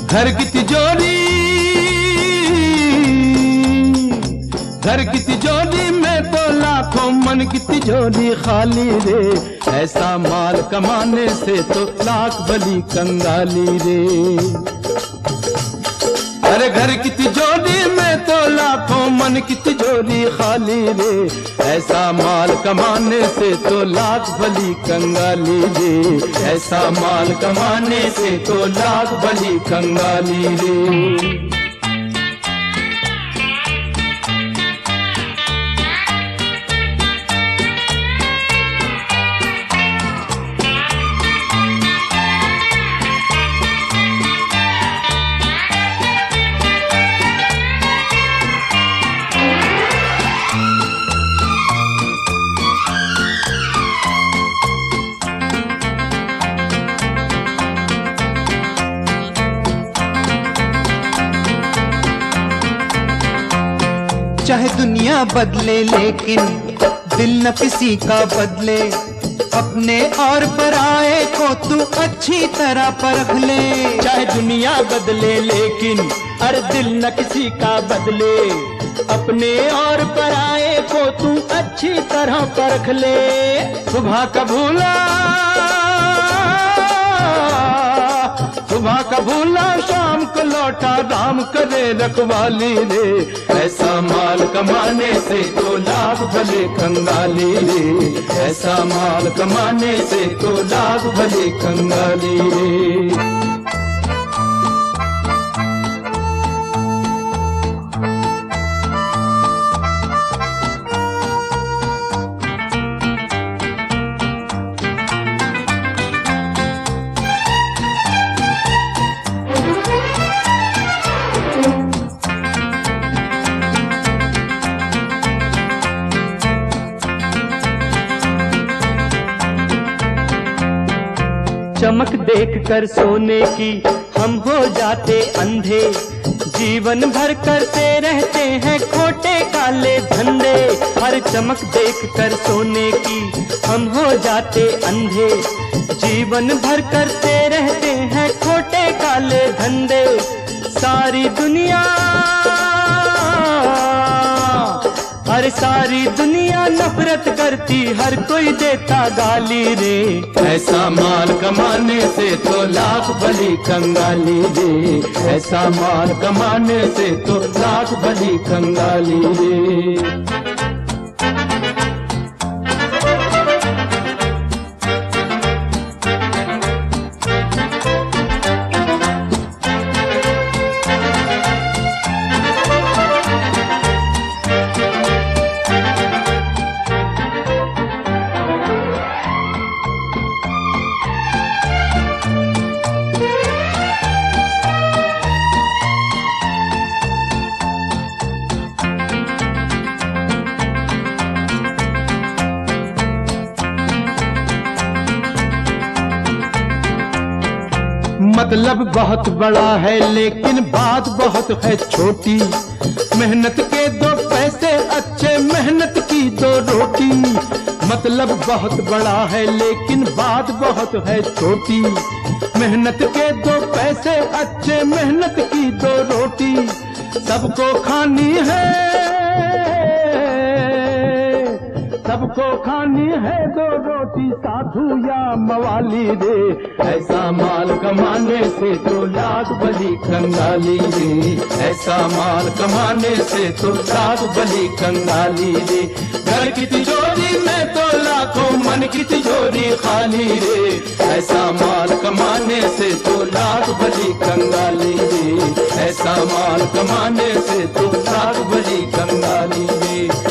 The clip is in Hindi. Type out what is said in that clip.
घर की तिजोरी, घर की तिजोरी में तो लाखों, मन की तिजोरी खाली रे। ऐसा माल कमाने से तो लाख भली कंगाली रे। अरे घर की तिजोरी में तो लाखों, मन की तिजोरी खाली रे। ऐसा माल कमाने से तो लाख भली कंगाली रे। ऐसा माल कमाने से तो लाख भली कंगाली रे। चाहे दुनिया बदले लेकिन दिल न किसी का बदले। अपने और पराए को तू अच्छी तरह परख ले। चाहे दुनिया बदले लेकिन अरे दिल न किसी का बदले। अपने और पराए को तू अच्छी तरह परख ले। सुबह का भूला, सुबह का भूला शाम को लौटा, राम करे रखवाली रे। ऐसा माल कमाने से तो लाख भले कंगाली रे। ऐसा माल कमाने से तो लाख भले कंगाली रे। चमक देख कर सोने की हम हो जाते अंधे। जीवन भर करते रहते हैं खोटे काले धंधे। हर चमक देख कर सोने की हम हो जाते अंधे। जीवन भर करते रहते हैं खोटे काले धंधे। सारी दुनिया, अरे सारी दुनिया नफरत करती, हर कोई देता गाली रे। ऐसा माल कमाने से तो लाख भली कंगाली रे। ऐसा माल कमाने से तो लाख भली कंगाली रे। मतलब बहुत बड़ा है लेकिन बात बहुत है छोटी। मेहनत के दो पैसे अच्छे, मेहनत की दो रोटी। मतलब बहुत बड़ा है लेकिन बात बहुत है छोटी। मेहनत के दो पैसे अच्छे, मेहनत की दो रोटी। सबको खानी है, सबको खानी है दो रोटी, साधु या मवाली रे। ऐसा माल कमाने से तो लाख भली कंगाली रे। ऐसा माल कमाने से तो लाख भली कंगाली रे। घर की तिजोरी में तो लाखों, मन की तिजोरी खाली रे। ऐसा माल कमाने से तो लाख भली कंगाली रे। ऐसा माल कमाने से तो लाख भली कंगाली रे।